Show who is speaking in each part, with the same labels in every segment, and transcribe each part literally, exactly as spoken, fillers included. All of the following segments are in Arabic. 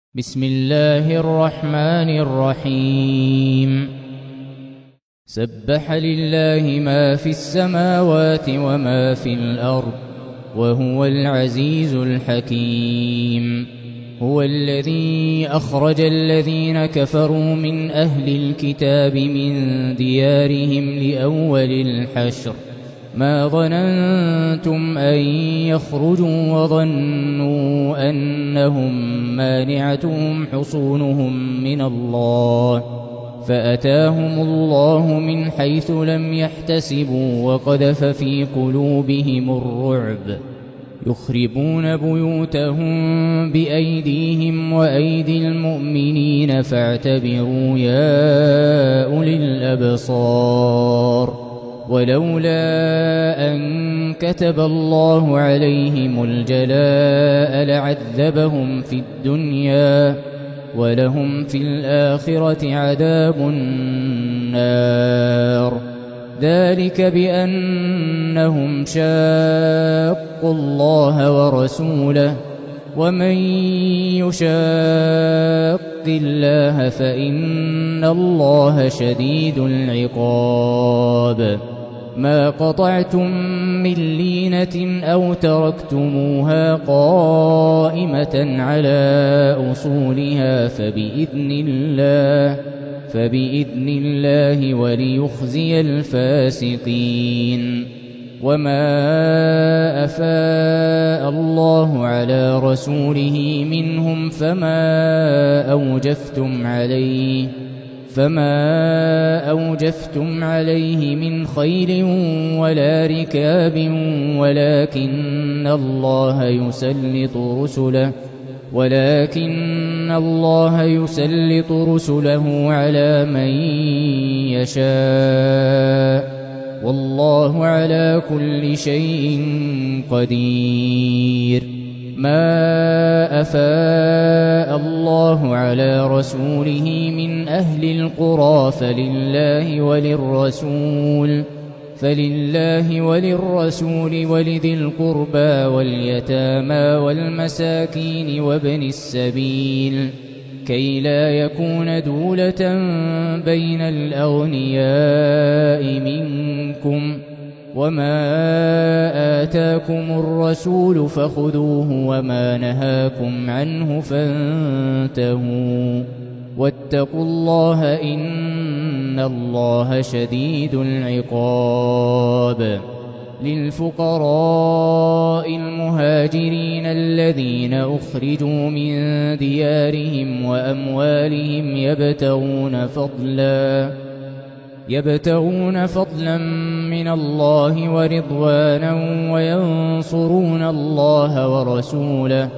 Speaker 1: بسم الله الرحمن الرحيم. سبح لله ما في السماوات وما في الأرض وهو العزيز الحكيم. هو الذي أخرج الذين كفروا من أهل الكتاب من ديارهم لأول الحشر ما ظننتم أن يخرجوا وظنوا أنهم مانعتهم حصونهم من الله فأتاهم الله من حيث لم يحتسبوا وقذف في قلوبهم الرعب يخربون بيوتهم بأيديهم وأيدي المؤمنين فاعتبروا يا أولي الأبصار. ولولا أن كتب الله عليهم الجلاء لعذبهم في الدنيا ولهم في الآخرة عذاب النار. ذلك بأنهم شاقوا الله ورسوله ومن يشاق الله فإن الله شديد العقاب. ما قطعتم من لينة أو تركتموها قائمة على أصولها فبإذن الله فبإذن الله وليخزي الفاسقين. وما أفاء الله على رسوله منهم فما أوجفتم عليه فما أوجفتم عليه من خيل ولا ركاب ولكن الله يسلط رسله ولكن الله يسلط رسله على من يشاء والله على كل شيء قدير. ما أفاء الله على رسوله من أهل القرى فلله وللرسول فلله وللرسول ولذي القربى واليتامى والمساكين وابن السبيل كي لا يكون دولة بين الأغنياء منكم. وما آتاكم الرسول فخذوه وما نهاكم عنه فانتهوا واتقوا الله إن الله شديد العقاب. للفقراء المهاجرين الذين أخرجوا من ديارهم وأموالهم يبتغون فضلا يبتغون فضلا من الله ورضوانا وينصرون الله ورسوله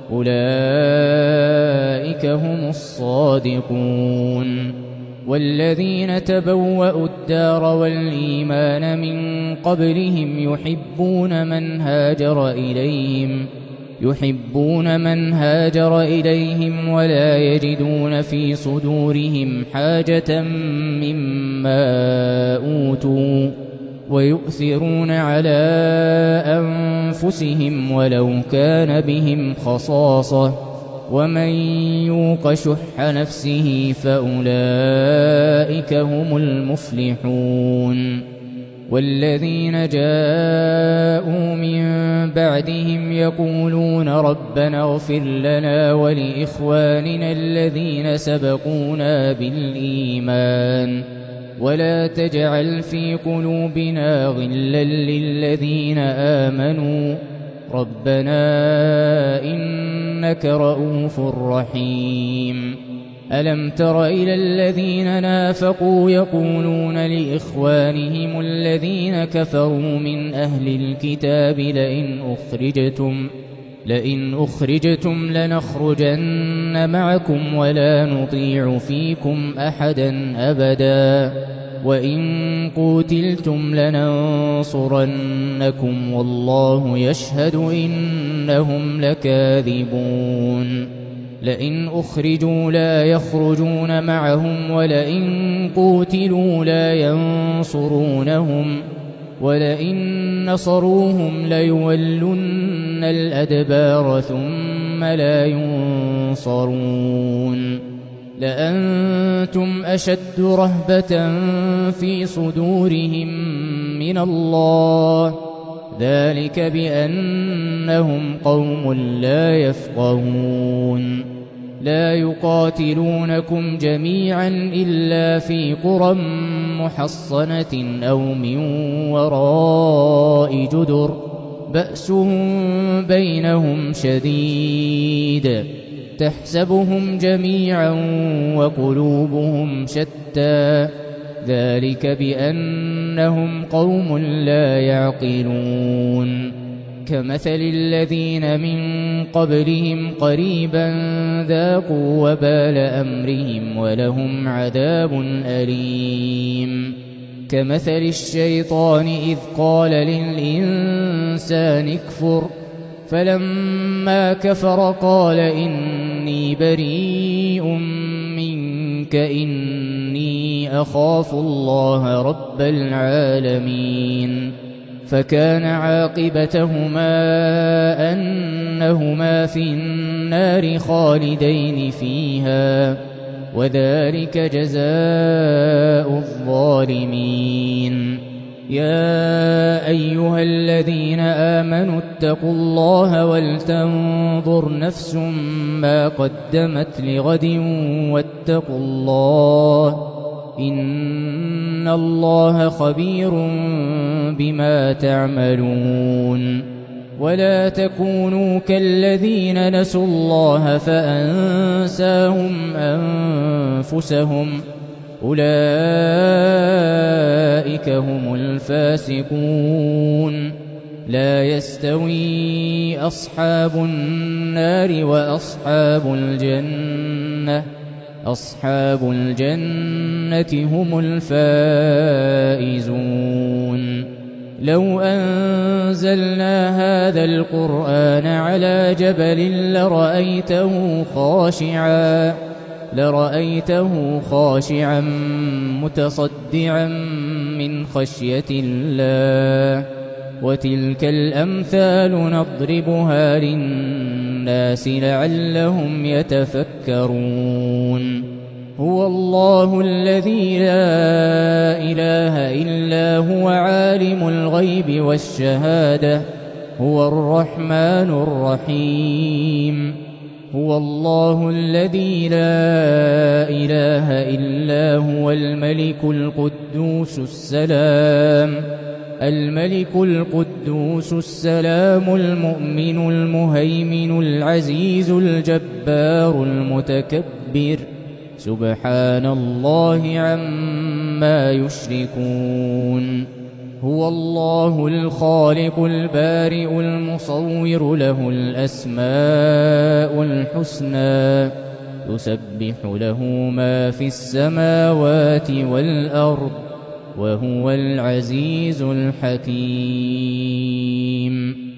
Speaker 1: أولئك هم الصادقون. والذين تبوأوا الدار والإيمان من قبلهم يحبون من هاجر إليهم يحبون من هاجر إليهم ولا يجدون في صدورهم حاجة مما أوتوا ويؤثرون على أنفسهم ولو كان بهم خصاصة ومن يوق شح نفسه فأولئك هم المفلحون. والذين جاءوا من بعدهم يقولون ربنا اغفر لنا ولإخواننا الذين سبقونا بالإيمان ولا تجعل في قلوبنا غلا للذين آمنوا ربنا إنك رؤوف رحيم. ألم تر إلى الذين نافقوا يقولون لإخوانهم الذين كفروا من أهل الكتاب لئن أخرجتم لئن أخرجتم لنخرجن معكم ولا نطيع فيكم أحدا أبدا وإن قوتلتم لننصرنكم والله يشهد إنهم لكاذبون. لئن أخرجوا لا يخرجون معهم ولئن قوتلوا لا ينصرونهم ولئن نصروهم ليولن الأدبار ثم ثم لا ينصرون لأنتم أشد رهبة في صدورهم من الله ذلك بأنهم قوم لا يفقهون لا يقاتلونكم جميعا إلا في قرى محصنة أو من وراء جدر بأسهم بينهم شديد تحسبهم جميعا وقلوبهم شتى ذلك بأنهم قوم لا يعقلون كمثل الذين من قبلهم قريبا ذاقوا وبال أمرهم ولهم عذاب أليم كمثل الشيطان إذ قال للإنسان اكفر فلما كفر قال إني بريء منك إني أخاف الله رب العالمين فكان عاقبتهما أنهما في النار خالدين فيها وذلك جزاء الظالمين يا أيها الذين آمنوا اتقوا الله ولتنظر نفس ما قدمت لغد واتقوا الله إن الله خبير بما تعملون ولا تكونوا كالذين نسوا الله فأنساهم أنفسهم أولئك هم الفاسقون لا يستوي أصحاب النار وأصحاب الجنة أصحاب الجنة هم الفائزون لو أنزلنا هذا القرآن على جبل لرأيته خاشعا لرأيته خاشعا متصدعا من خشية الله وتلك الأمثال نضربها للناس لعلهم يتفكرون هو الله الذي لا إله إلا هو عالم الغيب والشهادة هو الرحمن الرحيم هو الله الذي لا إله إلا هو الملك القدوس السلام الملك القدوس السلام المؤمن المهيمن العزيز الجبار المتكبر سبحان الله عما يشركون هو الله الخالق البارئ المصور له الأسماء الحسنى يسبح له ما في السماوات والأرض وهو العزيز الحكيم